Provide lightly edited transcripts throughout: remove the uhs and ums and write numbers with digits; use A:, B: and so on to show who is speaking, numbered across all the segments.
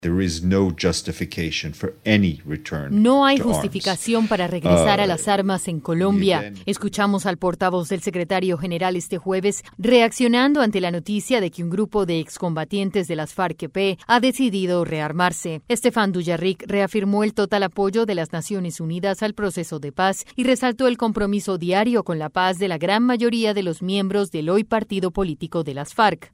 A: No hay justificación para regresar a las armas en Colombia. Escuchamos al portavoz del secretario general este jueves reaccionando ante la noticia de que un grupo de excombatientes de las FARC-EP ha decidido rearmarse. Estefan Dujarric reafirmó el total apoyo de las Naciones Unidas al proceso de paz y resaltó el compromiso diario con la paz de la gran mayoría de los miembros del hoy partido político de las FARC.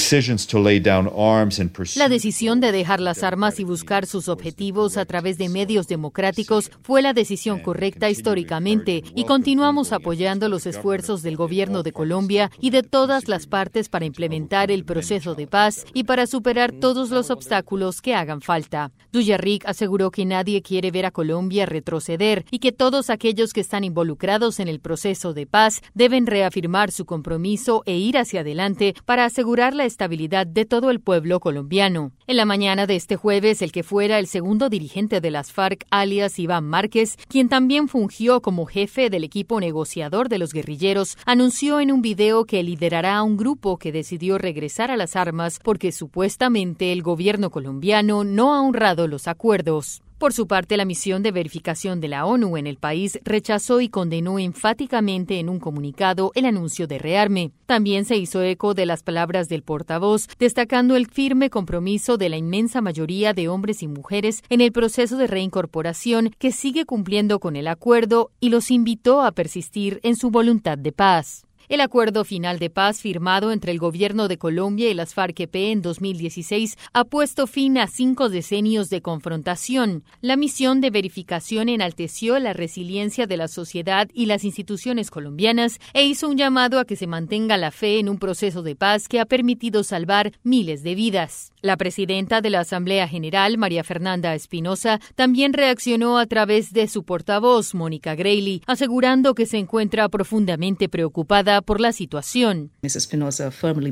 A: La decisión de dejar las armas y buscar sus objetivos a través de medios democráticos fue la decisión correcta históricamente y continuamos apoyando los esfuerzos del gobierno de Colombia y de todas las partes para implementar el proceso de paz y para superar todos los obstáculos que hagan falta. Dujarric aseguró que nadie quiere ver a Colombia retroceder y que todos aquellos que están involucrados en el proceso de paz deben reafirmar su compromiso e ir hacia adelante para asegurar la estabilidad de todo el pueblo colombiano. En la mañana de este jueves, el que fuera el segundo dirigente de las FARC, alias Iván Márquez, quien también fungió como jefe del equipo negociador de los guerrilleros, anunció en un video que liderará a un grupo que decidió regresar a las armas porque supuestamente el gobierno colombiano no ha honrado los acuerdos. Por su parte, la misión de verificación de la ONU en el país rechazó y condenó enfáticamente en un comunicado el anuncio de rearme. También se hizo eco de las palabras del portavoz, destacando el firme compromiso de la inmensa mayoría de hombres y mujeres en el proceso de reincorporación que sigue cumpliendo con el acuerdo y los invitó a persistir en su voluntad de paz. El acuerdo final de paz firmado entre el gobierno de Colombia y las FARC-EP en 2016 ha puesto fin a 5 decenios de confrontación. La misión de verificación enalteció la resiliencia de la sociedad y las instituciones colombianas e hizo un llamado a que se mantenga la fe en un proceso de paz que ha permitido salvar miles de vidas. La presidenta de la Asamblea General, María Fernanda Espinosa, también reaccionó a través de su portavoz, Mónica Grayley, asegurando que se encuentra profundamente preocupada por la situación. Espinosa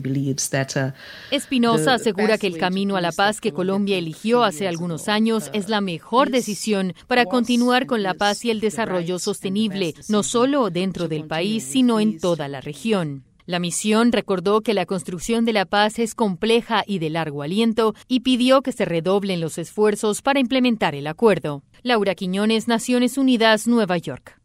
A: asegura que el camino a la paz que Colombia eligió hace algunos años es la mejor decisión para continuar con la paz y el desarrollo sostenible, no solo dentro del país, sino en toda la región. La misión recordó que la construcción de la paz es compleja y de largo aliento y pidió que se redoblen los esfuerzos para implementar el acuerdo. Laura Quiñones, Naciones Unidas, Nueva York.